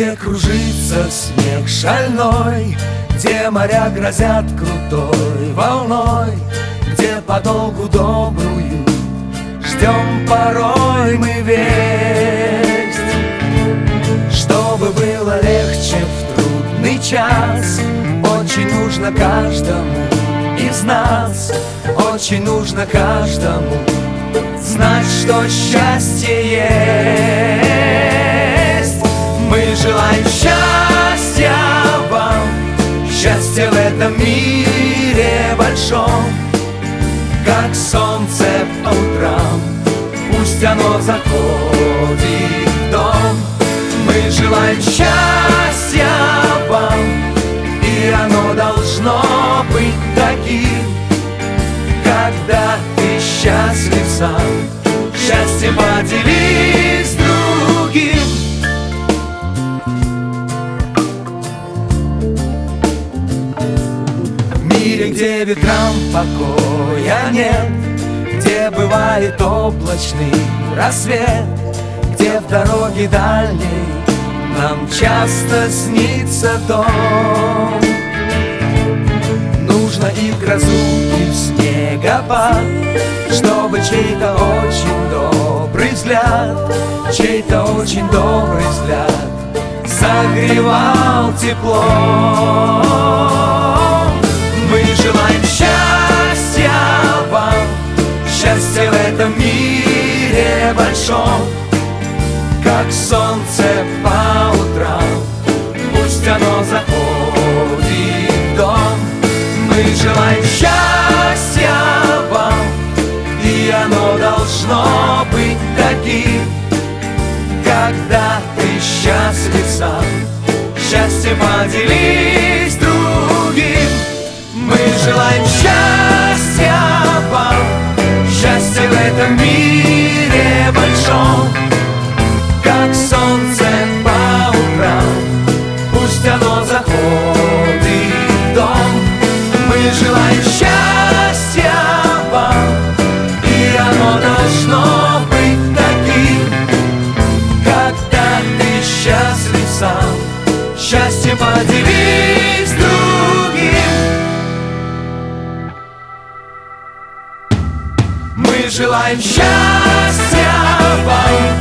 где кружится снег шальной, где моря грозят крутой волной, где подолгу добрую ждем порой мы весть. Чтобы было легче в трудный час, очень нужно каждому из нас, очень нужно каждому знать, что счастье есть. Мы желаем счастья вам, счастья в этом мире большом, как солнце по утрам, пусть оно заходит в дом. Мы желаем счастья вам, и оно должно быть таким, когда ты счастлив сам, счастьем поделись с другим. В мире, где ветрам покоя нет, где бывает облачный рассвет, где в дороге дальней нам часто снится дом. Нужно и в грозу, и в снегопад, чтобы чей-то очень добрый взгляд, чей-то очень добрый взгляд согревал тепло. Мы желаем счастья вам, счастья в этом мире большом, как солнце по утрам, пусть оно заходит в дом. Мы желаем счастья вам, и оно должно быть таким, когда ты счастлив сам, счастье поделись с другим. Мы желаем счастья вам, счастья в этом мире большом, как солнце по утрам, пусть оно заходит в дом. Мы желаем счастья вам, и оно должно быть таким, когда ты счастлив сам, счастье поделись с другим. Мы желаем счастья вам,